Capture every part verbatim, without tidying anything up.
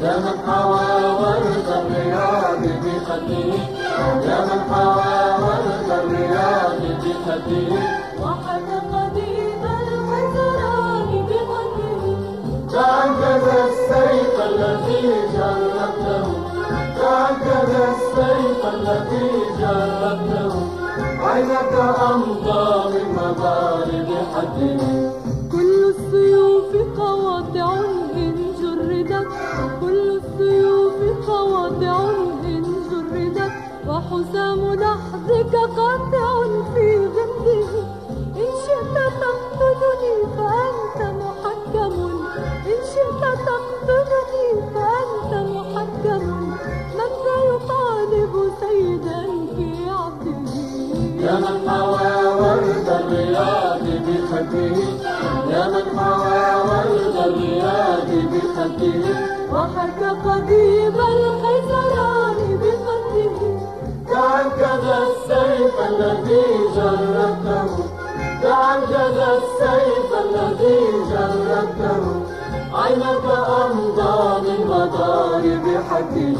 يا من حوى ورد الرياض بخده، يا من حوى ورد الرياض بخده، وحكى قديم الحزران بخده. تعجز السيف الذي جربته، تعجز السيف الذي جربته، عينك أمضى من مضارب حده. كل السيوف قواطع إن جردت، كل السيوف قواطع إن جردت، وحسام نحرك قاطع في غمده. إن شئت تقتلني فأنت محكم، إن شئت تقتلني فأنت محكم. من ذا يطالب سيدا في عبده؟ يا من حوى ورد الرياض بخده، يا من حوى ورد الرياض بخده، وحكى قضيب الخيزران بخده. تعجز السيف الذي جربته، تعجز السيف الذي جربته، عينك أمضى من مضارب حده.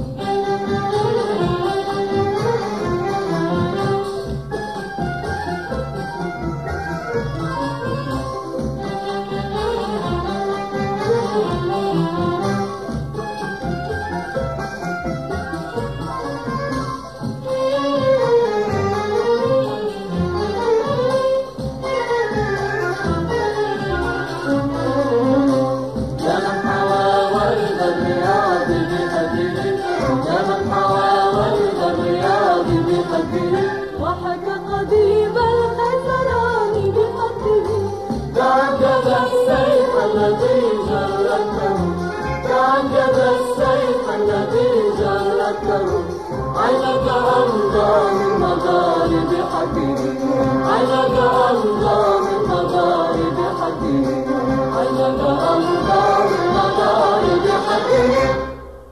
وحكى قضيب الخيزران بخده. تعجز السيف الذي جربته، تعجز السيف الذي جربته، عينك أمضى من مضارب حده.